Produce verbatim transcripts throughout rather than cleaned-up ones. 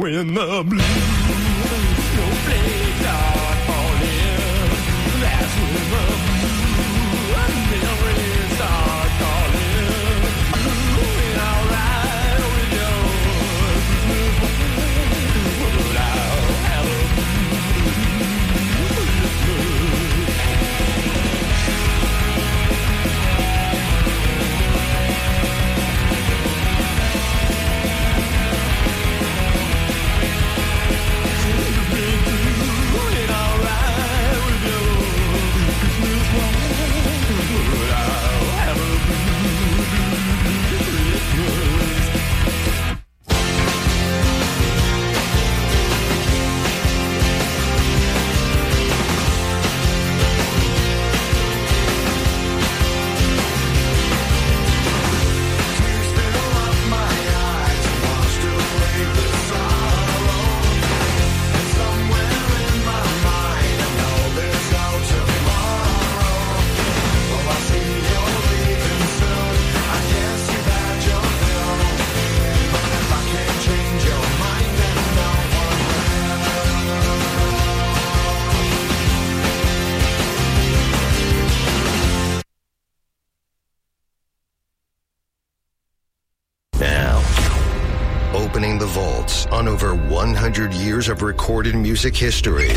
when the blue snowflakes start falling. That's when the blue memories start calling. When I ride with your Christmas, but I'll have a blue Christmas. Opening the vaults on over one hundred years of recorded music history.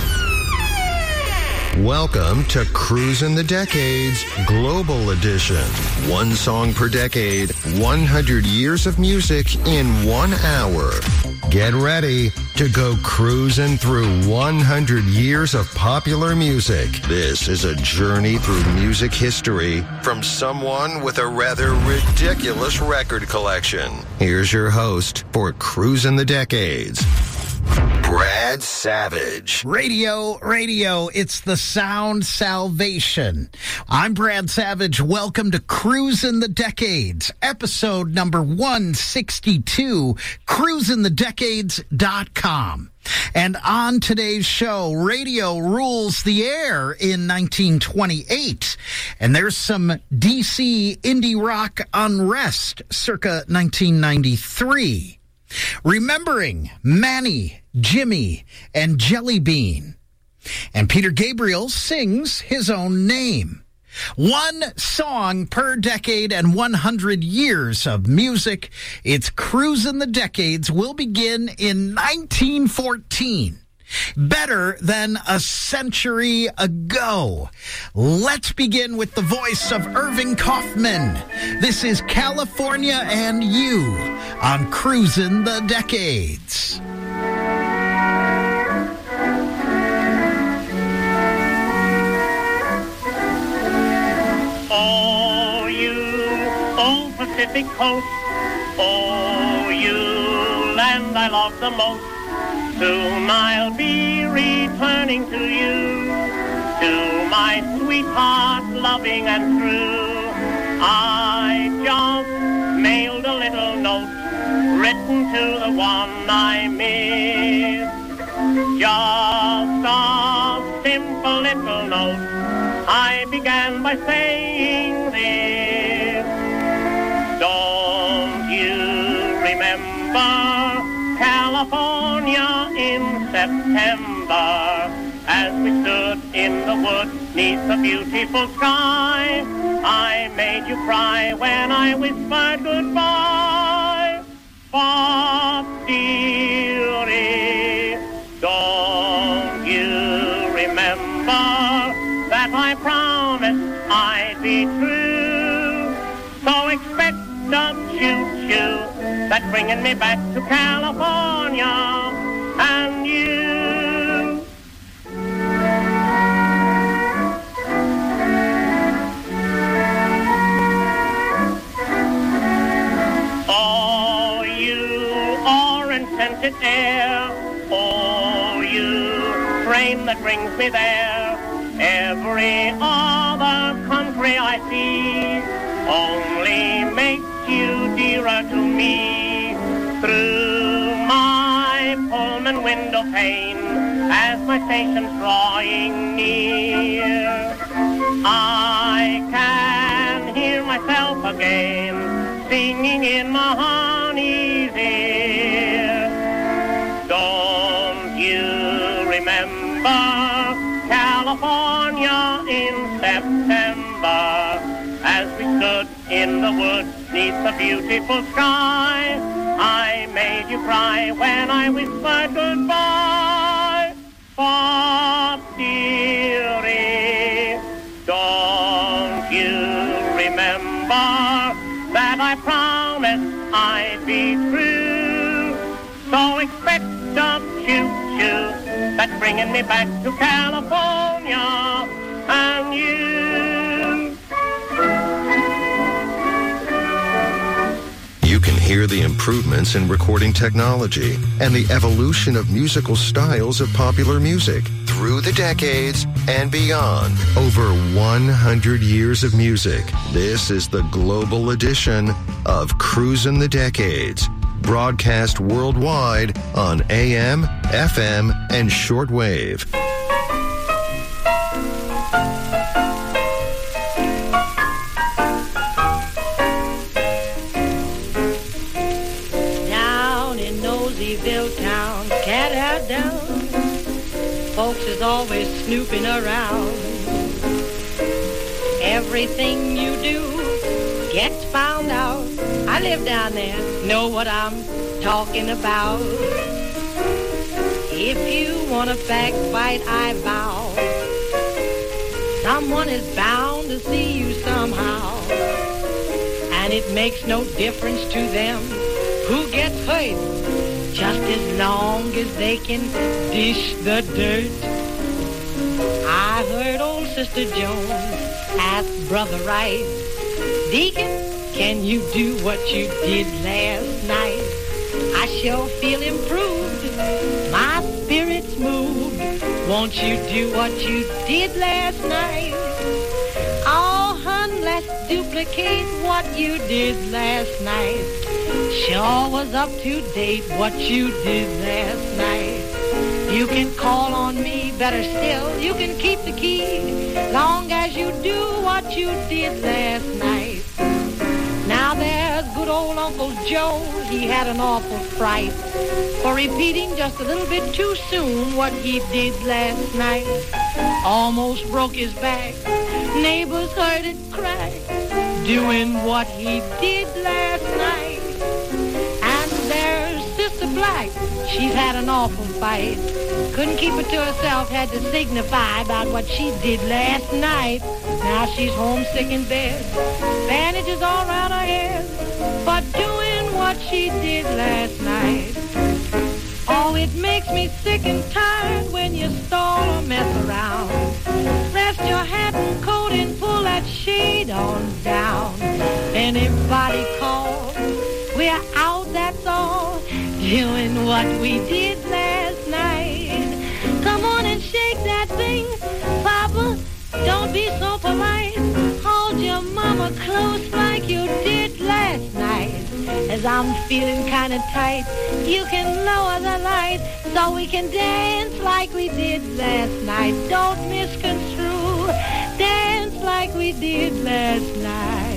Welcome to Cruisin' the Decades Global Edition. One song per decade, one hundred years of music in one hour. Get ready to go cruising through one hundred years of popular music. This is a journey through music history from someone with a rather ridiculous record collection. Here's your host for Cruisin' the Decades, Brad Savage. Radio, radio, it's the sound salvation. I'm Brad Savage. Welcome to Cruisin' the Decades, episode number one sixty-two, cruisin the decades dot com. And on today's show, radio rules the air in nineteen twenty-eight. And there's some D C indie rock unrest circa nineteen ninety-three. Remembering Manny, Jimmy, and Jelly Bean. And Peter Gabriel sings his own name. One song per decade and one hundred years of music. It's Cruisin' the Decades. Will begin in nineteen fourteen. Better than a century ago. Let's begin with the voice of Irving Kaufman. This is California and You on Cruisin' the Decades. Oh, you old Pacific coast, oh, you land I love the most. Soon I'll be returning to you, to my sweetheart, loving and true. I just mailed a little note, written to the one I miss. Just a simple little note. I began by saying this. Don't you remember California in September, as we stood in the woods neath the beautiful sky? I made you cry when I whispered goodbye. But dearie, don't you remember that I promised I'd be true? So expect a choo-choo that's bringing me back to California and you. Oh, you orange-scented air, oh, you train that brings me there. Every other country I see only makes you dearer to me. Through my Pullman window pane, as my station's drawing near, I can hear myself again singing in my honey's ear. remember California in September, as we stood in the woods neath the beautiful sky. I made you cry when I whispered goodbye. But dearie, don't you remember that I promised I'd be true? So expect a choo-choo that's bringing me back to California and you. You can hear the improvements in recording technology and the evolution of musical styles of popular music through the decades and beyond. Over one hundred years of music. This is the global edition of Cruisin' the Decades, broadcast worldwide on A M, F M, and shortwave. Down in Nosyville town, cat out down, folks is always snooping around. Everything you do gets found out. I live down there, know what I'm talking about. If you want to backbite, I vow, someone is bound to see you somehow. And it makes no difference to them who gets hurt, just as long as they can dish the dirt. I heard old Sister Jones ask Brother Wright, Deacon, can you do what you did last night? I sure feel improved, my spirit's moved. Won't you do what you did last night? Oh, hun, let's duplicate what you did last night. Sure was up to date what you did last night. You can call on me, better still, you can keep the key, long as you do what you did last night. Now there's good old Uncle Joe, he had an awful fright for repeating just a little bit too soon what he did last night. Almost broke his back, neighbors heard it crack, doing what he did last night. And there's Sister Black, she's had an awful fight, couldn't keep it to herself, had to signify about what she did last night. Now she's homesick in bed, bandages all around her head, for doing what she did last night. Oh, it makes me sick and tired when you stall or mess around. Rest your hat and coat and pull that shade on down. Anybody call, we're out, that's all, doing what we did last night. Come on and shake that thing, Papa, don't be so polite. Hold your mama close like you did last night. As I'm feeling kind of tight, you can lower the light so we can dance like we did last night. Don't misconstrue, dance like we did last night.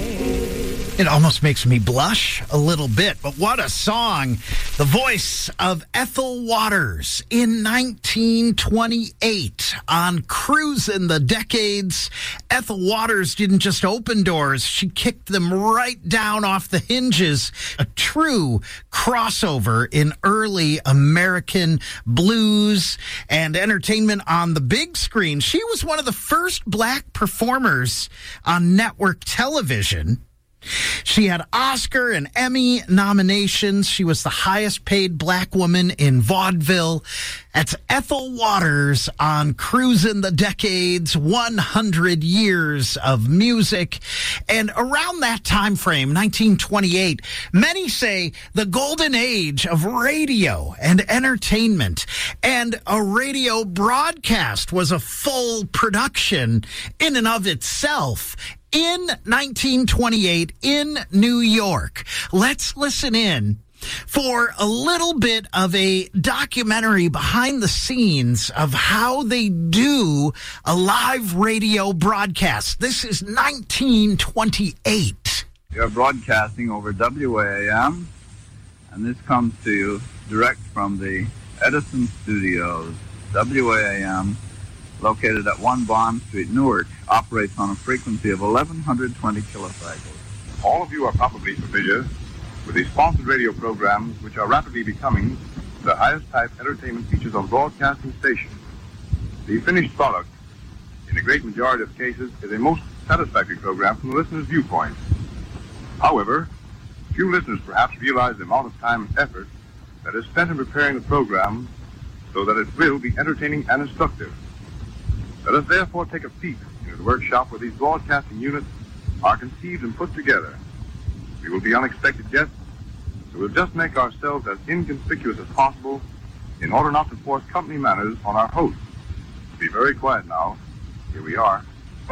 It almost makes me blush a little bit, but what a song. The voice of Ethel Waters in nineteen twenty-eight on Cruisin' the Decades. Ethel Waters didn't just open doors, she kicked them right down off the hinges. A true crossover in early American blues and entertainment on the big screen. She was one of the first black performers on network television. She had Oscar and Emmy nominations. She was the highest paid black woman in vaudeville. That's Ethel Waters on Cruisin' the Decades, one hundred years of music. And around that time frame, nineteen twenty-eight, many say the golden age of radio and entertainment. And a radio broadcast was a full production in and of itself. In nineteen twenty-eight in New York. Let's listen in for a little bit of a documentary behind the scenes of how they do a live radio broadcast. This is nineteen twenty-eight. You're broadcasting over W A M, and this comes to you direct from the Edison Studios W A A M, located at one Bond Street, Newark, operates on a frequency of eleven twenty kilocycles. All of you are probably familiar with the sponsored radio programs which are rapidly becoming the highest type entertainment features on broadcasting stations. The finished product, in a great majority of cases, is a most satisfactory program from the listener's viewpoint. However, few listeners perhaps realize the amount of time and effort that is spent in preparing the program so that it will be entertaining and instructive. Let us therefore take a peek into the workshop where these broadcasting units are conceived and put together. We will be unexpected guests, so we'll just make ourselves as inconspicuous as possible in order not to force company manners on our hosts. Be very quiet now. Here we are.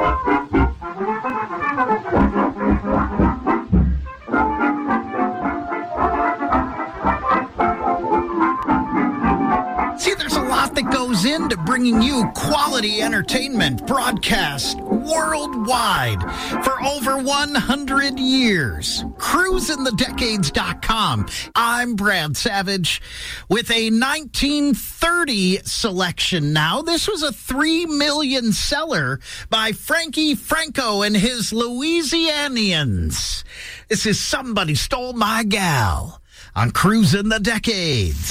See, there's a lot that goes into bringing you quality entertainment broadcast worldwide for over one hundred years. cruising the decades dot com. I'm Brad Savage with a nineteen thirty selection now. This was a three million seller by Frankie Franco and his Louisianians. This is Somebody Stole My Gal on Cruising the Decades.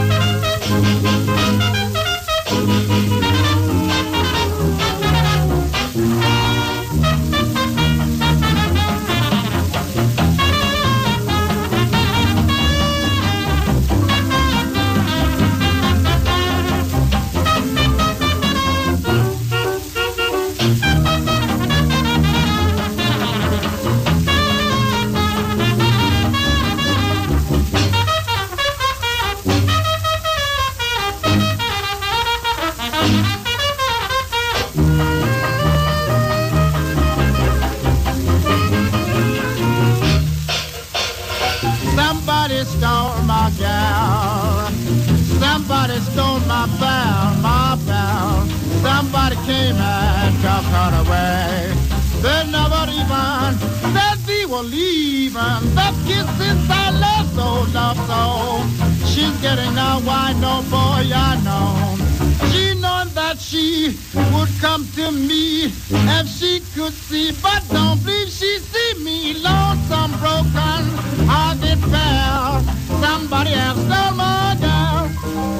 Somebody stole my gal. Somebody stole my bell, my bell. Somebody came and took her away. They never even said they were leaving. That kisses I love so, love so. She's getting now, why no boy I know. She knows that she would come to me if she could see, but don't believe she see me lonesome, broken, hearted fell. Somebody else stole my girl.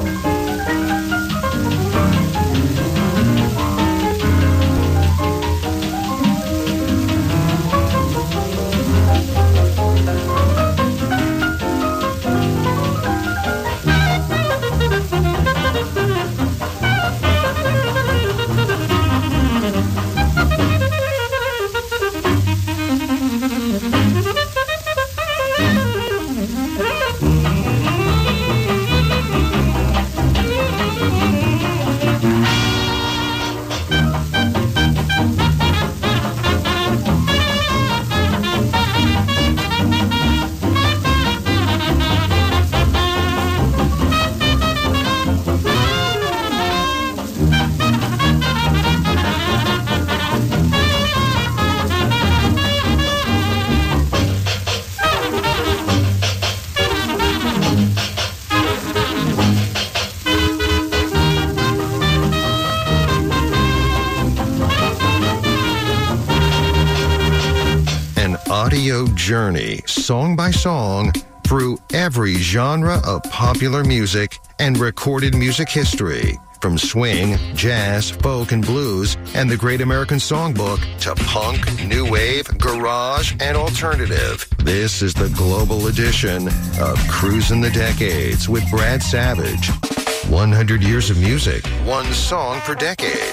Audio journey, song by song, through every genre of popular music and recorded music history. From swing, jazz, folk, and blues, and the Great American Songbook to punk, new wave, garage, and alternative. This is the global edition of Cruising the Decades with Brad Savage. one hundred years of music, one song per decade.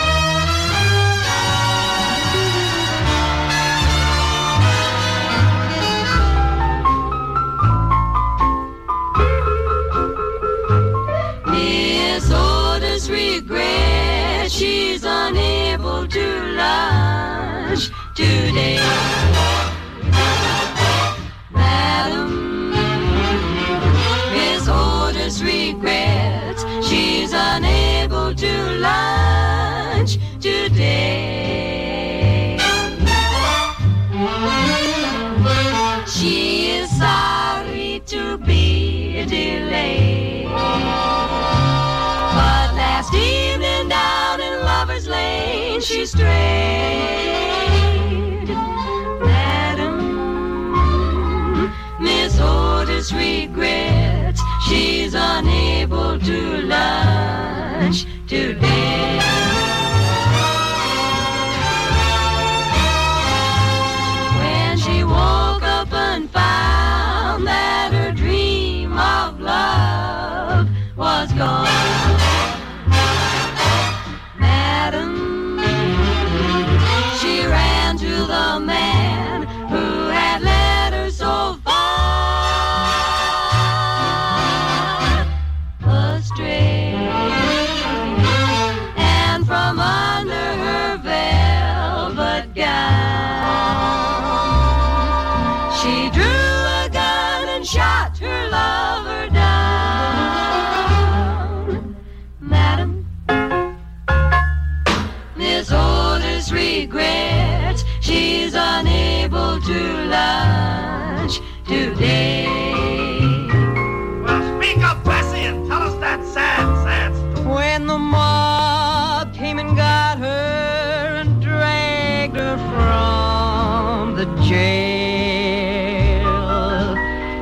Regret she's unable to lunch today. Madam, Miss Otis regrets she's unable to lunch today. She is sorry to be delayed. she strayed. Madam, Miss Otis regrets she's unable to lunch today. When she woke up and found that her dream of love was gone. Madam, she ran to the man who had led her so far astray. And from under her velvet gown, she drew a gun and shot her lover down. Madam, Miss Otis regrets she's unable to lunch today. Well, speak up, Bessie, and tell us that sad, sad story. When the mob came and got her and dragged her from the jail,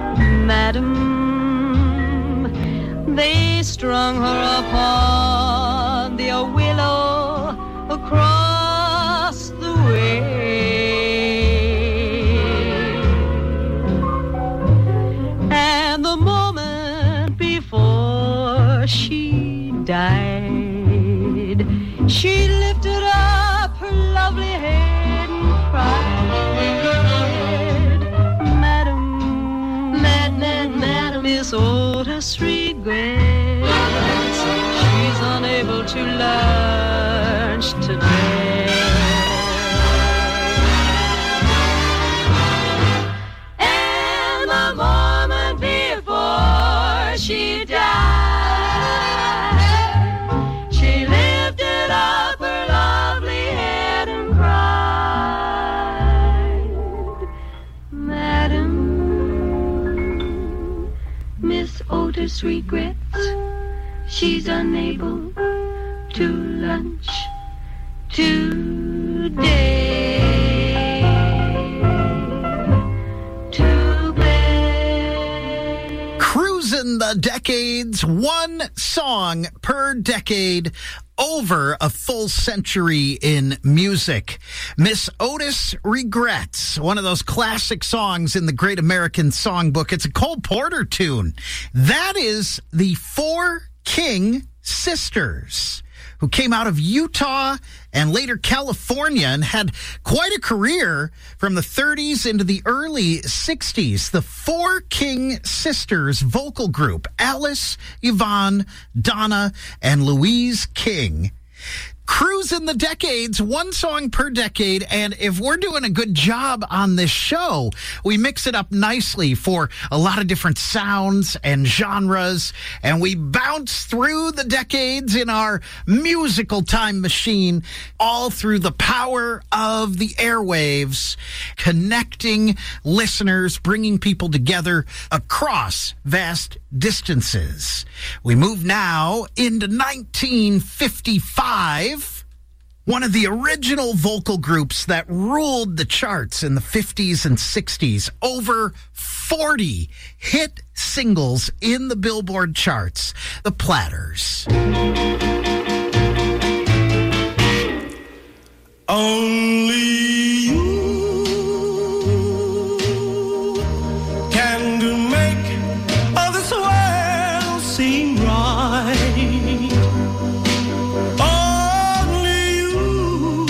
madam, they strung her upon the willow across the way. And the moment before she died, she lifted up her lovely head and cried, Madam, Mad, Mad, Madam, Miss Otis regrets she's unable to lunch today. And the moment before she died, she lifted up her lovely head and cried, Madam, Miss Otis regrets she's unable to lunch today. To bed. Cruising the decades, one song per decade, over a full century in music. Miss Otis Regrets, one of those classic songs in the Great American Songbook. It's a Cole Porter tune. That is the Four King Sisters, who came out of Utah and later California and had quite a career from the thirties into the early sixties. The Four King Sisters vocal group, Alice, Yvonne, Donna, and Louise King. Cruising the decades, one song per decade, and if we're doing a good job on this show, we mix it up nicely for a lot of different sounds and genres, and we bounce through the decades in our musical time machine, all through the power of the airwaves, connecting listeners, bringing people together across vast distances. We move now into nineteen fifty-five. One of the original vocal groups that ruled the charts in the fifties and sixties. Over forty hit singles in the Billboard charts. The Platters. Only you can make all this world seem right. Only you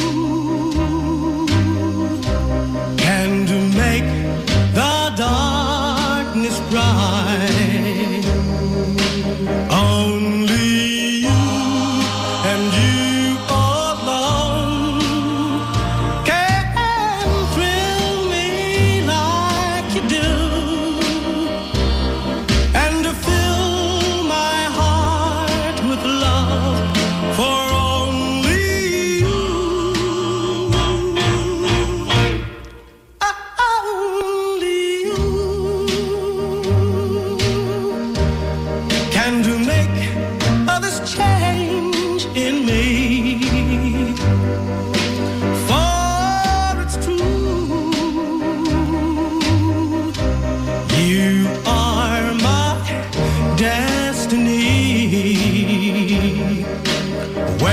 can make the darkness bright. Only you and you alone can thrill me like you do, and to fill my heart with love for only you. Only you can do make all this change in me.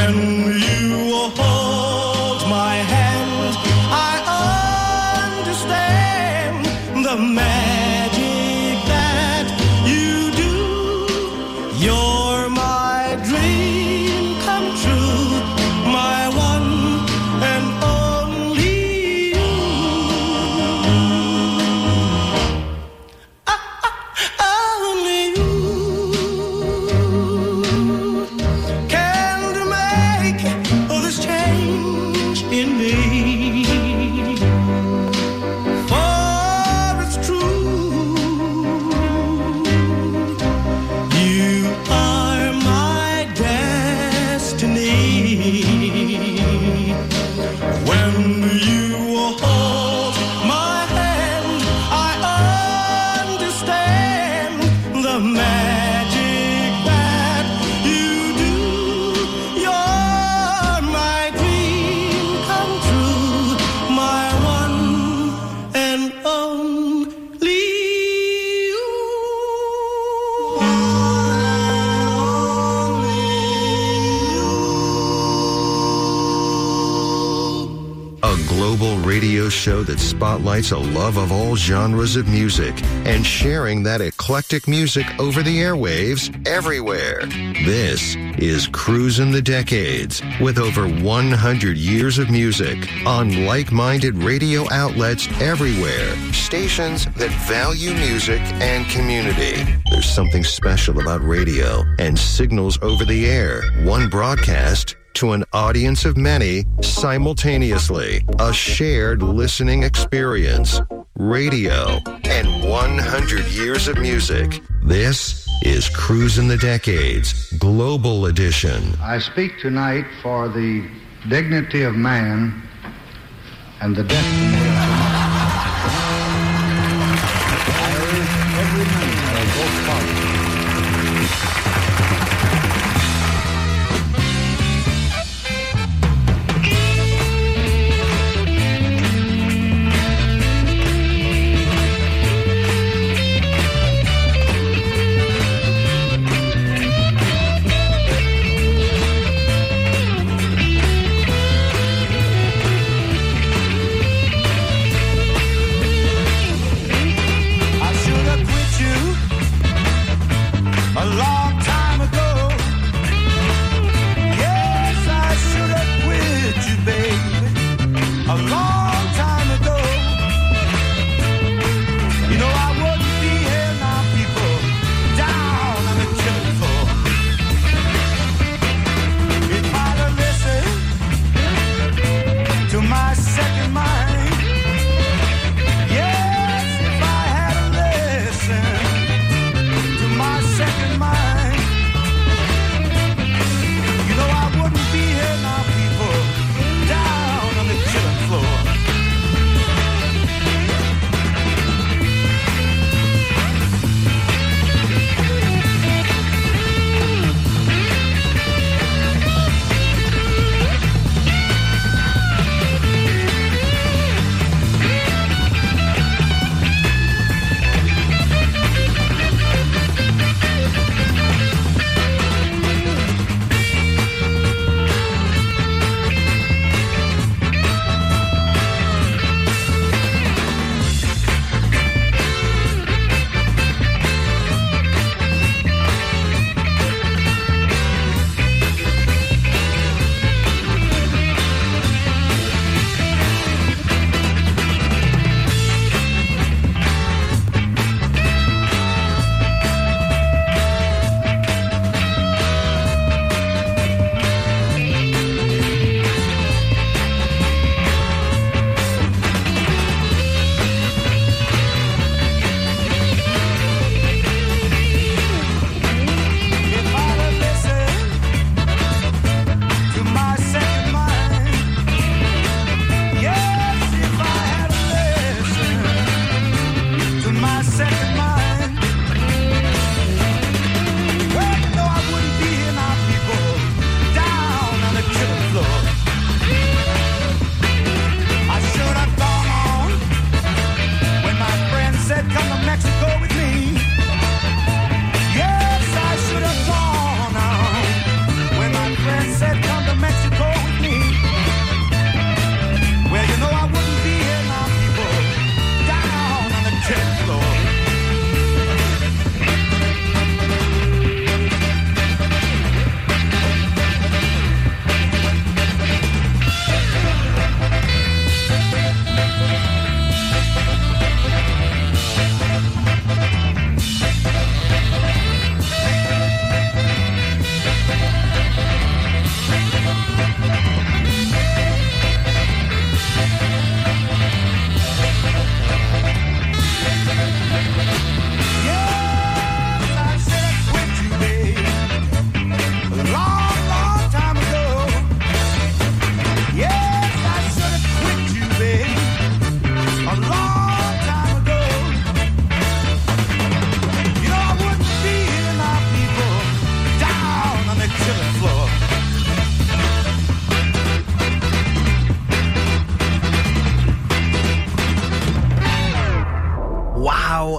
Show that spotlights a love of all genres of music and sharing that eclectic music over the airwaves everywhere. This is Cruisin' the Decades with over one hundred years of music on like-minded radio outlets everywhere, stations that value music and community. There's something special about radio and signals over the air, one broadcast to an audience of many simultaneously. A shared listening experience. Radio and one hundred years of music. This is Cruisin' the Decades, Global Edition. I speak tonight for the dignity of man and the destiny of tomorrow. I urge every man of both parties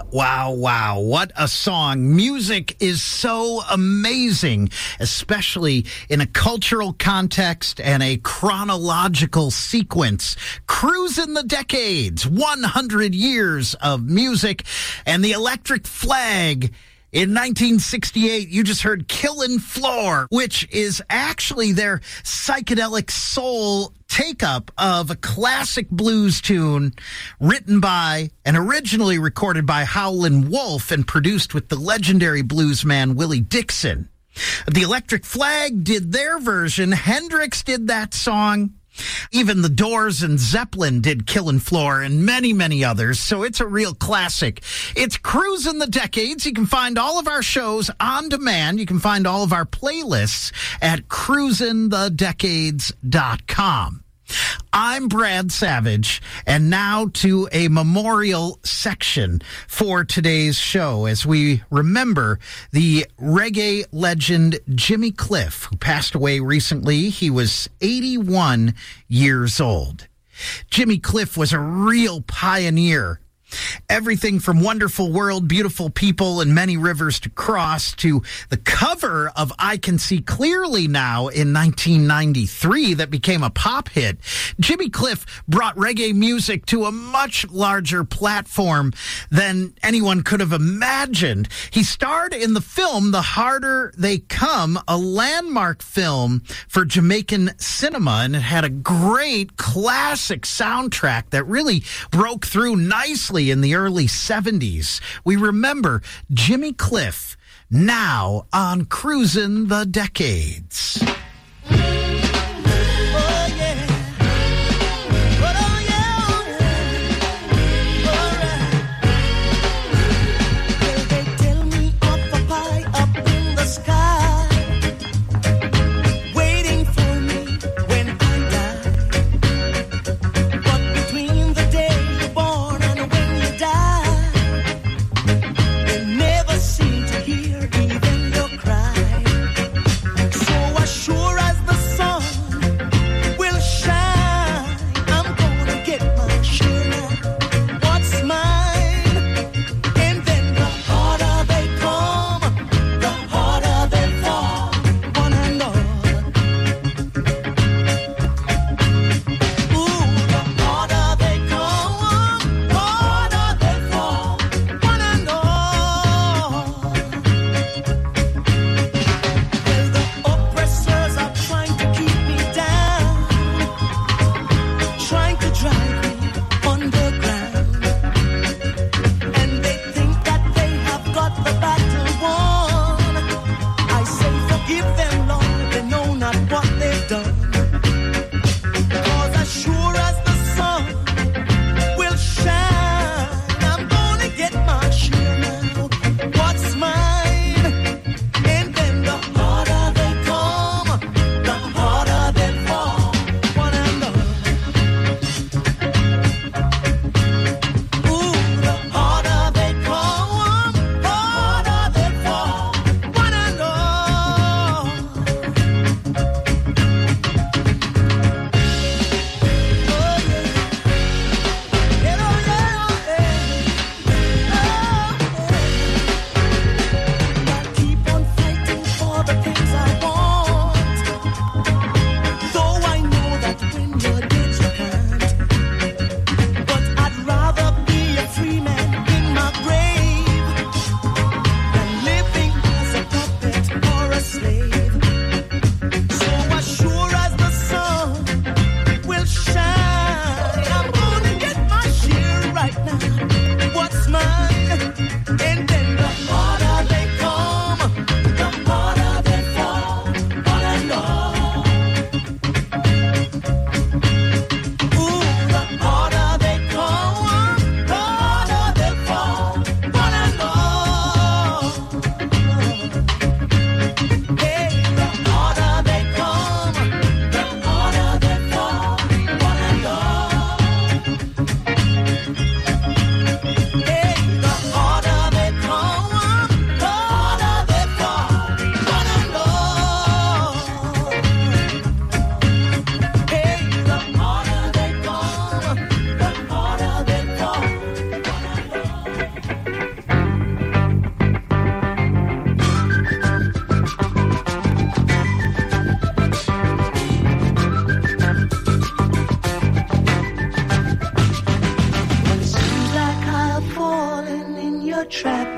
wow, wow. What a song. Music is so amazing, especially in a cultural context and a chronological sequence. Cruising the Decades, one hundred years of music, and the Electric Flag. In nineteen sixty-eight, you just heard Killin' Floor, which is actually their psychedelic soul take-up of a classic blues tune written by and originally recorded by Howlin' Wolf and produced with the legendary bluesman Willie Dixon. The Electric Flag did their version. Hendrix did that song. Even the Doors and Zeppelin did Killin' Floor and many, many others, so it's a real classic. It's Cruising the Decades. You can find all of our shows on demand. You can find all of our playlists at cruising the decades dot com. I'm Brad Savage, and now to a memorial section for today's show as we remember the reggae legend Jimmy Cliff, who passed away recently. He was eighty-one years old. Jimmy Cliff was a real pioneer. Everything from Wonderful World, Beautiful People, and Many Rivers to Cross to the cover of I Can See Clearly Now in nineteen ninety-three that became a pop hit. Jimmy Cliff brought reggae music to a much larger platform than anyone could have imagined. He starred in the film The Harder They Come, a landmark film for Jamaican cinema, and it had a great classic soundtrack that really broke through nicely in the early seventies. We remember Jimmy Cliff now on Cruising the Decades. Sure.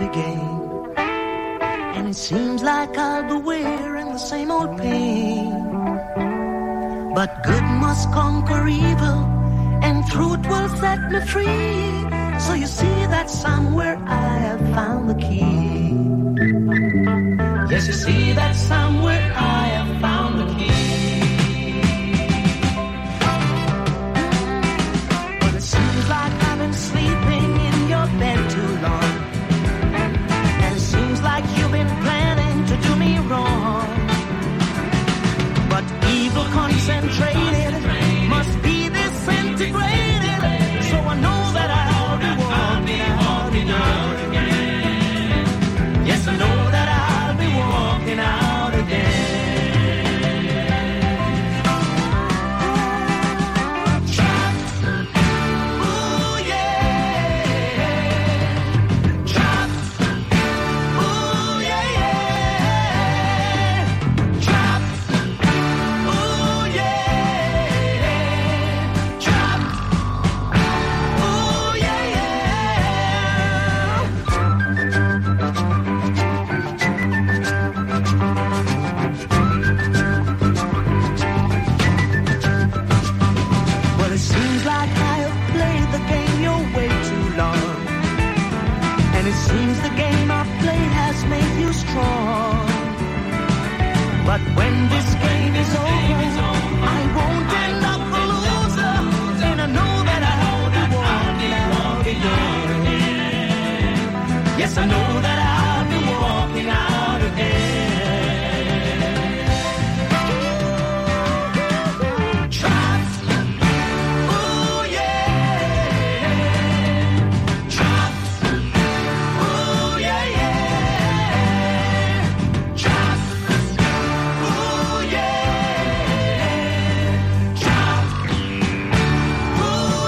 began. And it seems like I'll be wearing the same old pain. But good must conquer evil, and truth will set me free. So you see that somewhere I have found the key. Yes, you see that somewhere I have found the key. Well, it seems like I've been sleeping in your bed too long. And it seems like you've been planning to do me wrong. But evil concentrated must be disintegrated. So I know that I'll be walking out again. Yes, I know that I'll be walking out again. Trapped, ooh yeah. Trapped, ooh yeah, yeah. Trapped, ooh yeah. Trapped, ooh yeah, well, it seems like I have played the game your way too long. And it seems the game I've played has made you strong. But when this game is over, I won't end up a loser. And I know that I'll be walking out again. Yes, I know that I'll be walking out again. Trapped, ooh yeah. Trapped, ooh yeah, yeah. Trapped, ooh yeah. Trapped, ooh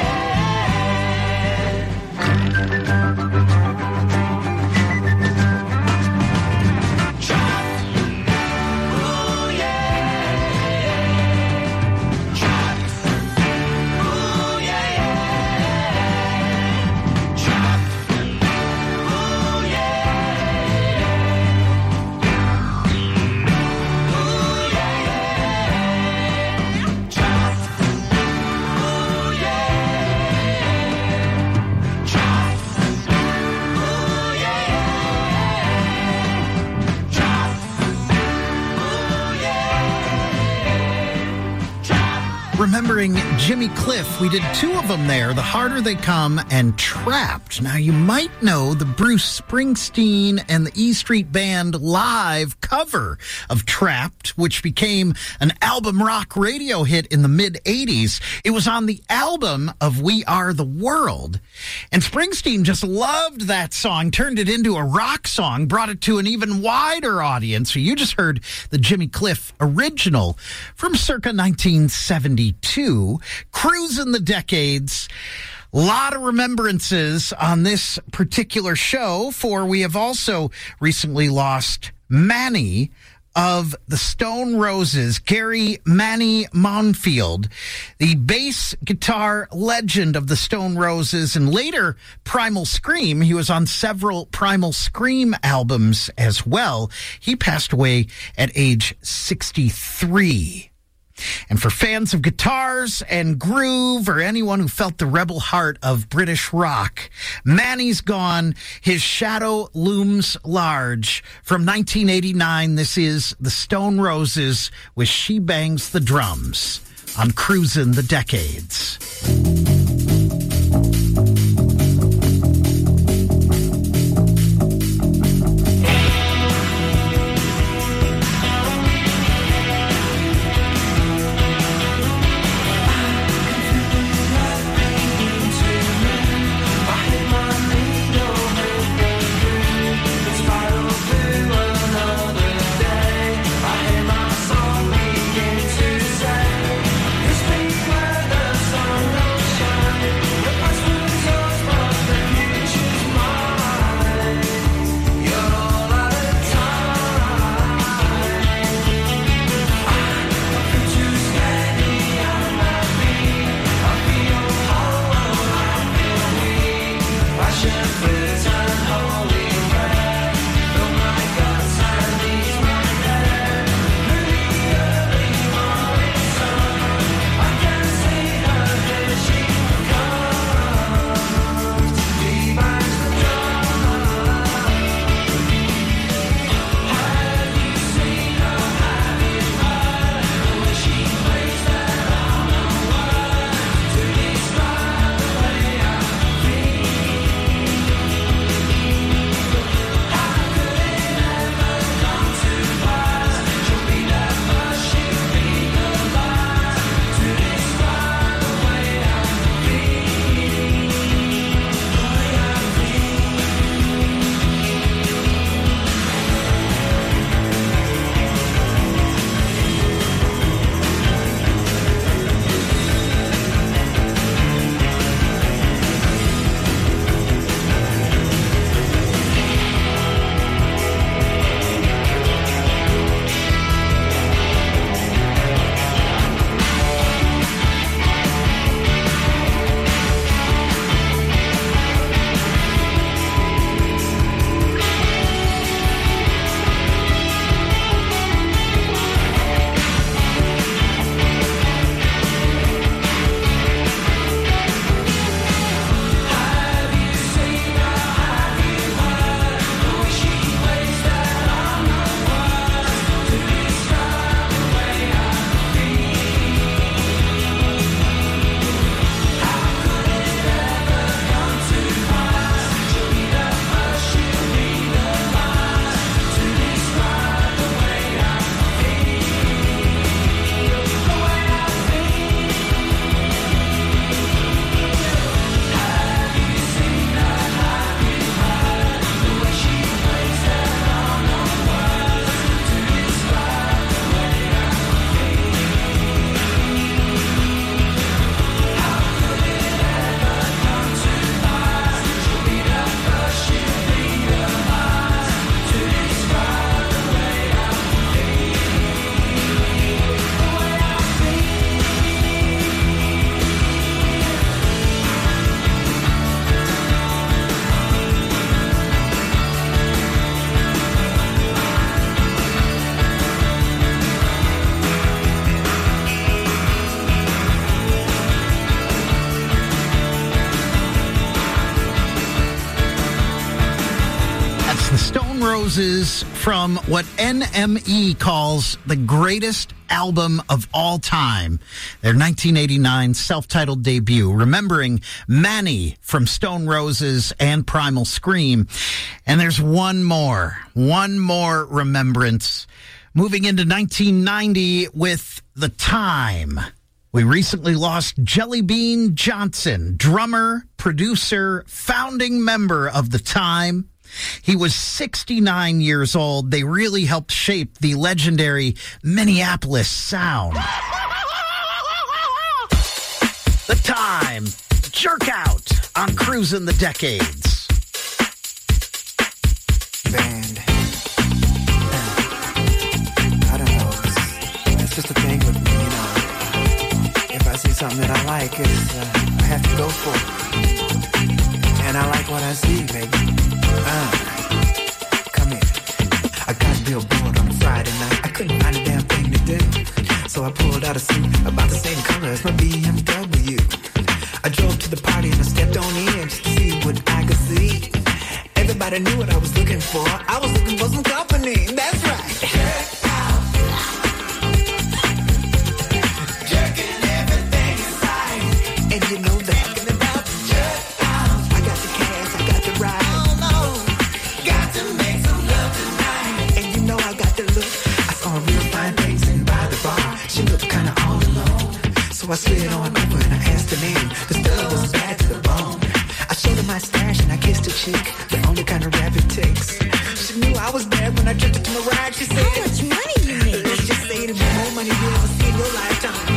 Remembering Jimmy Cliff, we did two of them there, The Harder They Come and Trapped. Now, you might know the Bruce Springsteen and the E Street Band live cover of Trapped, which became an album rock radio hit in the mid-eighties. It was on the album of We Are the World. And Springsteen just loved that song, turned it into a rock song, brought it to an even wider audience. So you just heard the Jimmy Cliff original from circa nineteen seventy-two. Cruising the Decades. A lot of remembrances on this particular show, for we have also recently lost Manny of the Stone Roses, Gary Manny Monfield, the bass guitar legend of the Stone Roses and later Primal Scream. He was on several Primal Scream albums as well. He passed away at age sixty-three. And for fans of guitars and groove, or anyone who felt the rebel heart of British rock, Manny's gone. His shadow looms large. From nineteen eighty-nine, this is the Stone Roses with She Bangs the Drums on Cruisin' the Decades. Shine. Roses from what N M E calls the greatest album of all time. Their nineteen eighty-nine self-titled debut, remembering Manny from Stone Roses and Primal Scream. And there's one more, one more remembrance. Moving into nineteen ninety with The Time. We recently lost Jelly Bean Johnson, drummer, producer, founding member of The Time. He was sixty-nine years old. They really helped shape the legendary Minneapolis sound. The Time, Jerk Out on Cruising the Decades. Band. I don't know. It's, it's just a thing with me, you know. If I see something that I like, it's, uh, I have to go for it. And I like what I see, baby. Uh, come here. I got a billboard on a Friday night. I couldn't find a damn thing to do. So I pulled out a suit about the same color as my B M W. I drove to the party and I stepped on in just to see what I could see. Everybody knew what I was looking for. I was looking for some company. That's right. Jerk out. Jerking everything inside. And you know that. So I slid on over and I asked her name. The stella was bad to the bone. I showed her my stash and I kissed her cheek. The only kind of rap it takes. She knew I was bad when I tripped her to my ride. She said, how much money you make? Let's just say to me, more money you ever see in your lifetime.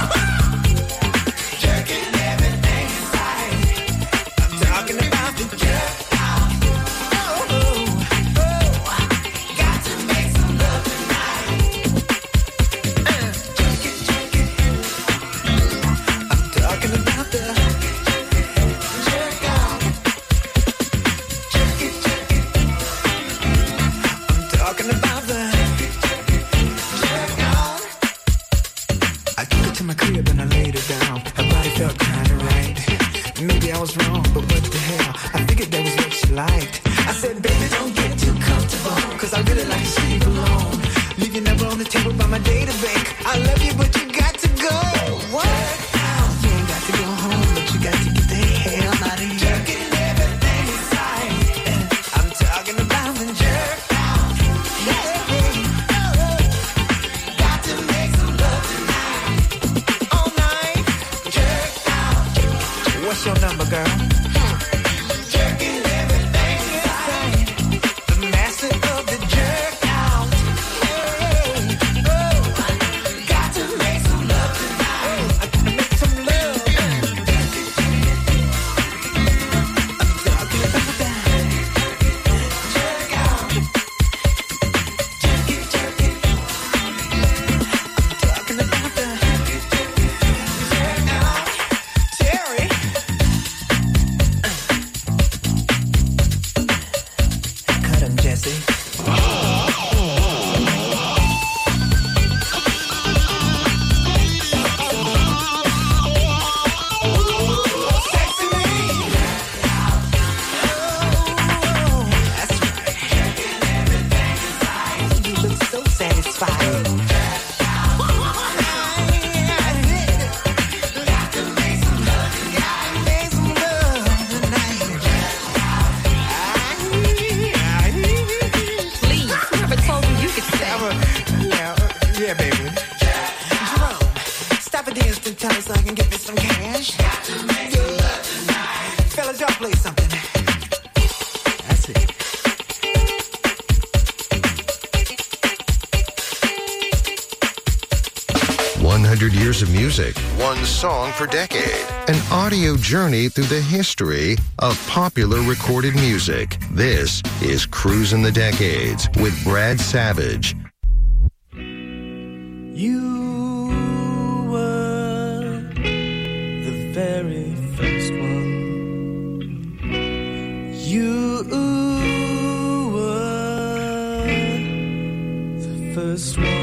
Jerking everything inside. I'm talking about the jerk out. Oh, oh, oh. Got to make some love tonight. Uh, jerk it, jerk it. Talking about the jerk out. Jerk it, jerk it. I'm talking about the jerk out. I took her to my crib and I laid her down. Her body felt kinda right. Maybe I was wrong, but what the hell? I figured that was what she liked. I said, baby, don't get too comfortable, cause I really like to sleep alone. Leave your number on the table by my data bank. I love you, but you got to go. What? To go home, but you got to get the hell out of here. Jerking everything inside. I'm talking about the jerk out. Yeah. Oh, got to make some love tonight. All night. Jerk out. What's your number, girl? Jerking everything inside. The master of the jerk out. Yeah. Oh, got to make some love tonight. I gotta make some love. one hundred years of music, one song per decade. An audio journey through the history of popular recorded music. This is Cruising the Decades with Brad Savage. You were the very first one. You were the first one.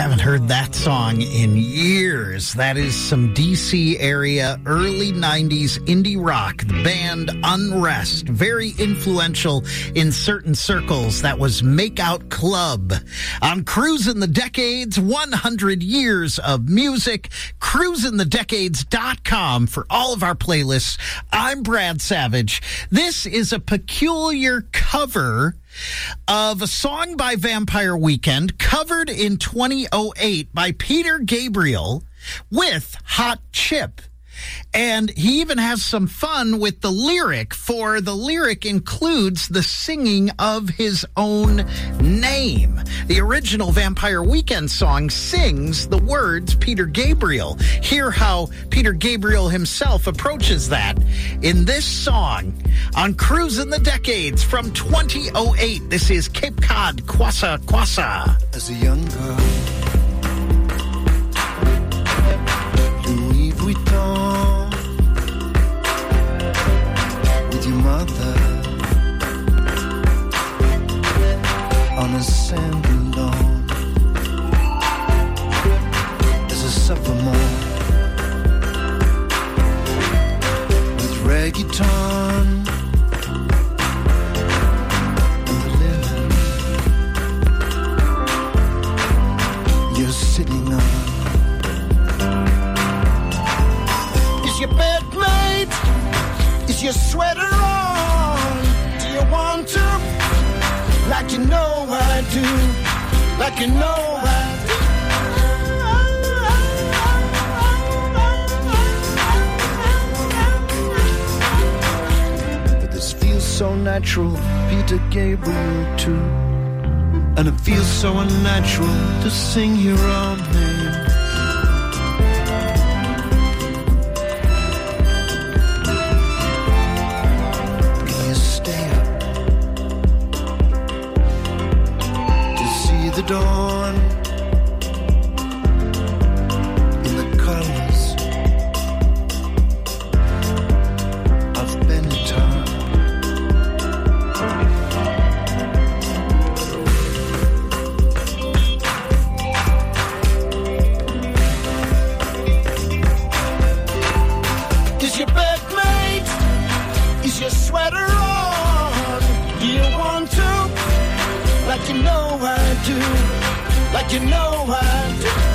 Haven't heard that song in years. That is some D C area early nineties indie rock. The band Unrest, very influential in certain circles. That was Makeout Club. On Cruisin' the Decades, one hundred years of music. cruisin the decades dot com for all of our playlists. I'm Brad Savage. This is a peculiar cover of a song by Vampire Weekend, covered in twenty oh eight by Peter Gabriel with Hot Chip. And he even has some fun with the lyric, for the lyric includes the singing of his own name. The original Vampire Weekend song sings the words Peter Gabriel. Hear how Peter Gabriel himself approaches that in this song on Cruisin' the Decades from twenty oh eight. This is Cape Cod Kwassa Kwassa. As a young girl, Louis Vuitton, with your mother on a sandy lawn. As a sophomore, with reggaeton and the linen you're sitting on. Your bed made? Is your sweater on? Do you want to? Like you know I do. Like you know I do. But this feels so natural, Peter Gabriel too. And it feels so unnatural to sing your own name. The dawn in the colors of Benetton. Is your bed made? Is your sweater on? Do you want to? Like you know I do, like you know I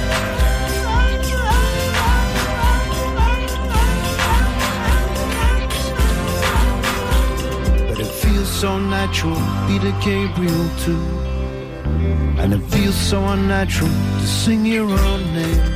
do. But it feels so natural, Peter Gabriel too. And it feels so unnatural to sing your own name.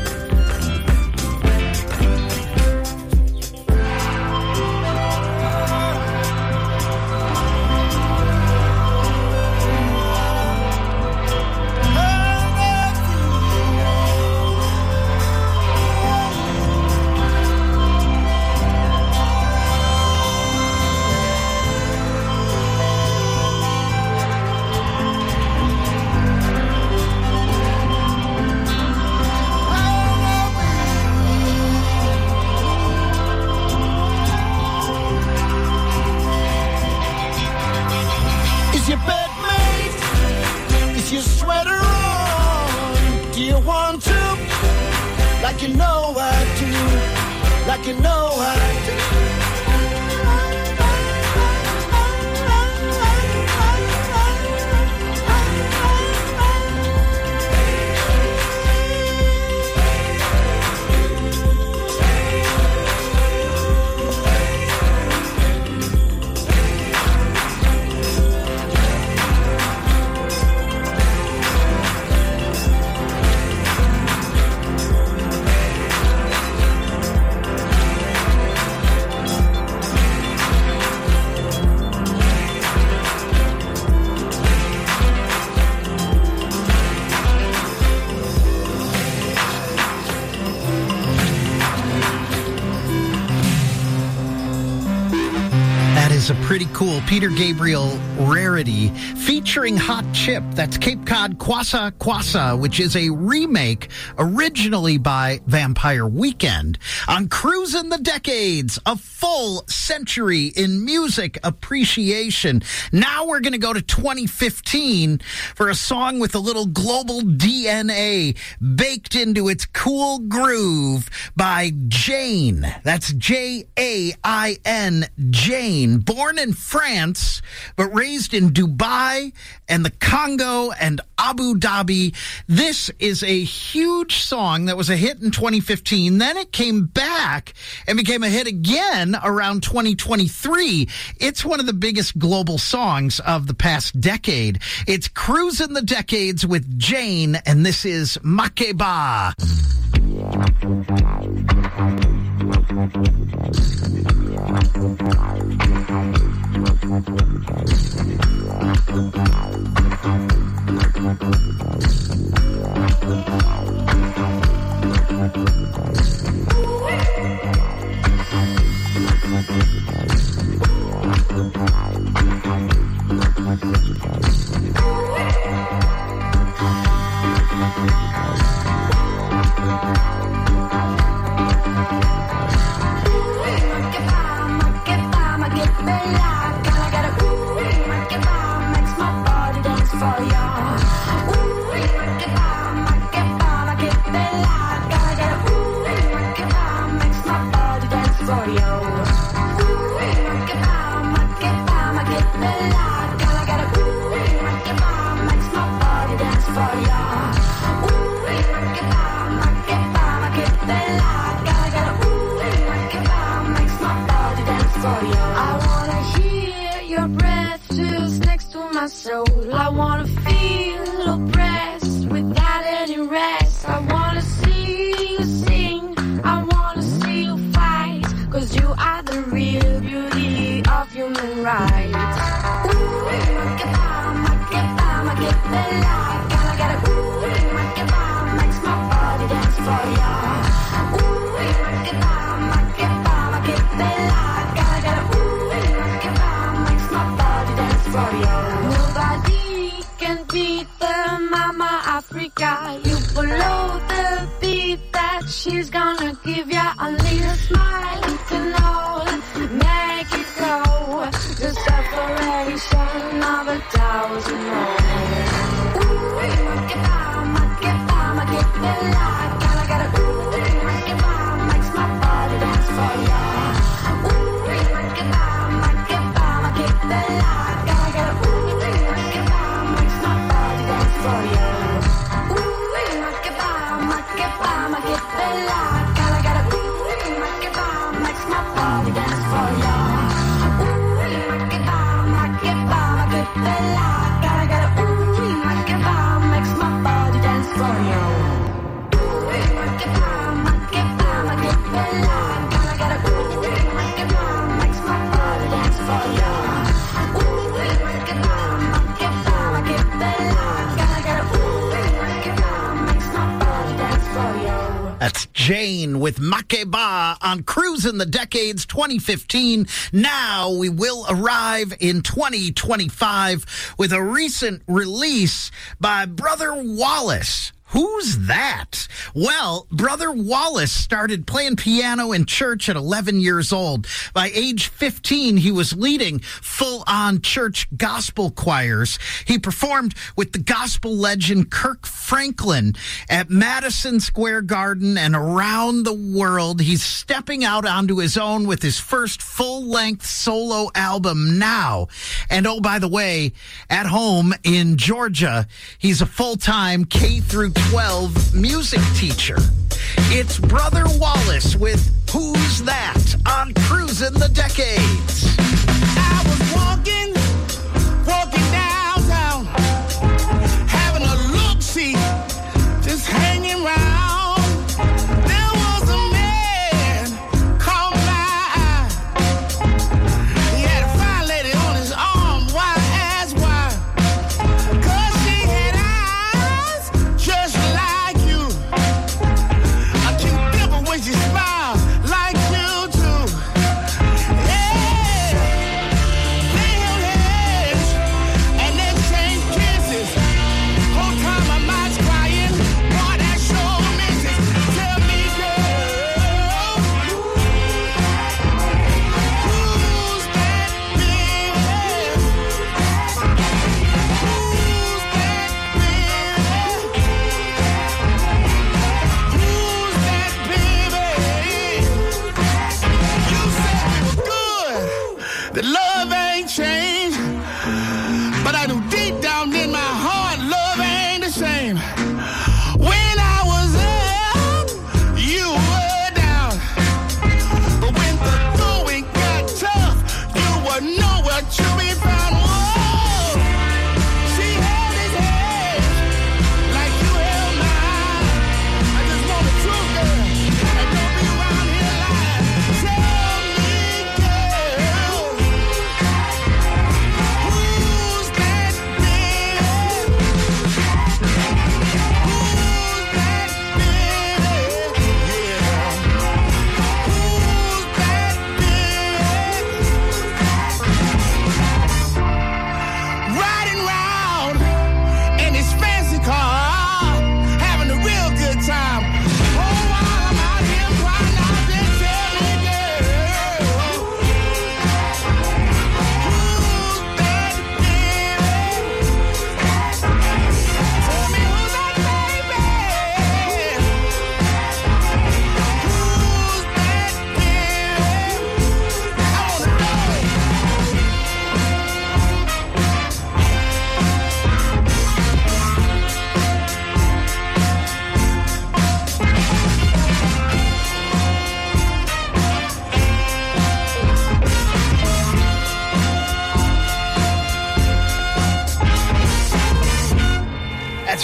is a pretty cool Peter Gabriel rarity featuring Hot Chip. That's Cape Cod Kwassa Kwassa, which is a remake originally by Vampire Weekend. On Cruisin' the Decades, a full century in music appreciation. Now we're going to go to twenty fifteen for a song with a little global D N A baked into its cool groove by Jane. That's J A I N, Jane. Born in France, but raised in Dubai and the Congo and Abu Dhabi. This is a huge song that was a hit in twenty fifteen. Then it came back and became a hit again around twenty twenty-three. It's one of the biggest global songs of the past decade. It's Cruisin' the Decades with Jane, and this is Makeba. Soul. I wanna feel oppressed without any rest. I wanna see you sing, I wanna see you fight, 'cause you are the real beauty of human rights. Ooh, Makeba, Makeba, Makeba, gotta get a ooh, Makeba makes my body dance for ya. Ooh, Makeba, Makeba, Makeba, gotta get a ooh, Makeba makes my body dance for ya. Beat the Mama Africa. You follow the beat that she's gonna give ya. A little smile to know, make it go. The separation of a thousand more. Ooh, Makeba, Makeba, Makeba, gotta get a ooh, Makeba makes my body dance for ya. Ooh, Makeba, Makeba, Makeba, gotta get a ooh, Makeba makes my body dance for ya. Ooh, Makeba, Makeba, Makeba, gotta get a ooh, Makeba makes my body dance for ya. Ooh, Makeba, Makeba, Makeba, gotta get a ooh, Makeba makes my body dance for ya. Ooh, Makeba, Makeba, Makeba, gotta get a ooh, Makeba makes my body dance for ya. Ooh, Makeba, Makeba, Makeba, gotta get a ooh, Makeba makes my body dance for ya. That's Jane with Makeba on Cruisin' the Decades twenty fifteen. Now we will arrive in twenty twenty-five with a recent release by Brother Wallace. Who's that? Well, Brother Wallace started playing piano in church at eleven years old. By age fifteen, he was leading full-on church gospel choirs. He performed with the gospel legend Kirk Franklin at Madison Square Garden and around the world. He's stepping out onto his own with his first full-length solo album now. And oh, by the way, at home in Georgia, he's a full-time K through twelve music teacher. It's Brother Wallace with Who's That on Cruisin' the Decades. I was walking, walking downtown, having a look-see, just hanging around. There was a man caught my eye. He had a fine lady on his arm. Why ask why? 'Cause she had eyes just like you. A cute dimple when she smiled like you too. Yeah.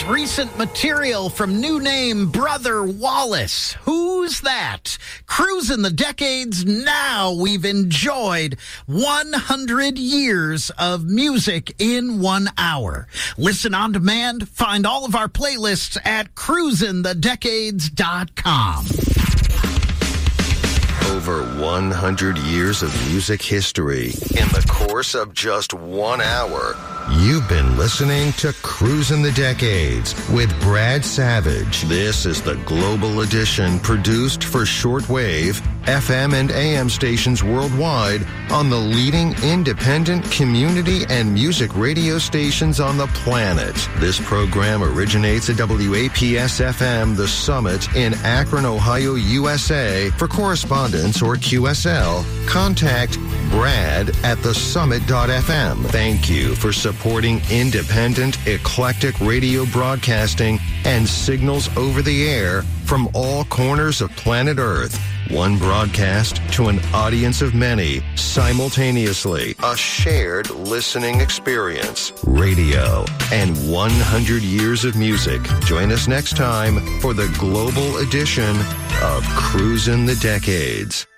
recent material from new name Brother Wallace. Who's that? Cruising the decades. Now we've enjoyed one hundred years of music in one hour. Listen on demand. Find all of our playlists at cruising the decades dot com. Over one hundred years of music history in the course of just one hour. You've been listening to Cruisin' the Decades with Brad Savage. This is the Global Edition produced for shortwave, F M and A M stations worldwide on the leading independent community and music radio stations on the planet. This program originates at W A P S F M The Summit in Akron, Ohio, U S A. For correspondence or Q S L, contact Brad at the summit dot f m. Thank you for supporting independent, eclectic radio broadcasting and signals over the air from all corners of planet Earth. One broadcast to an audience of many simultaneously. A shared listening experience. Radio and one hundred years of music. Join us next time for the global edition of Cruisin' the Decades.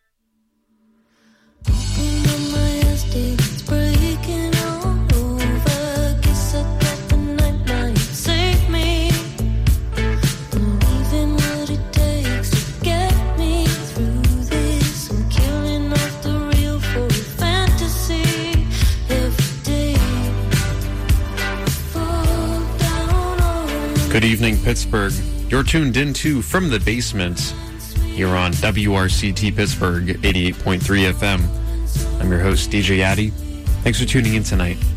Good evening, Pittsburgh. You're tuned into From the Basement here on W R C T Pittsburgh eighty-eight point three F M. I'm your host, D J Addy. Thanks for tuning in tonight.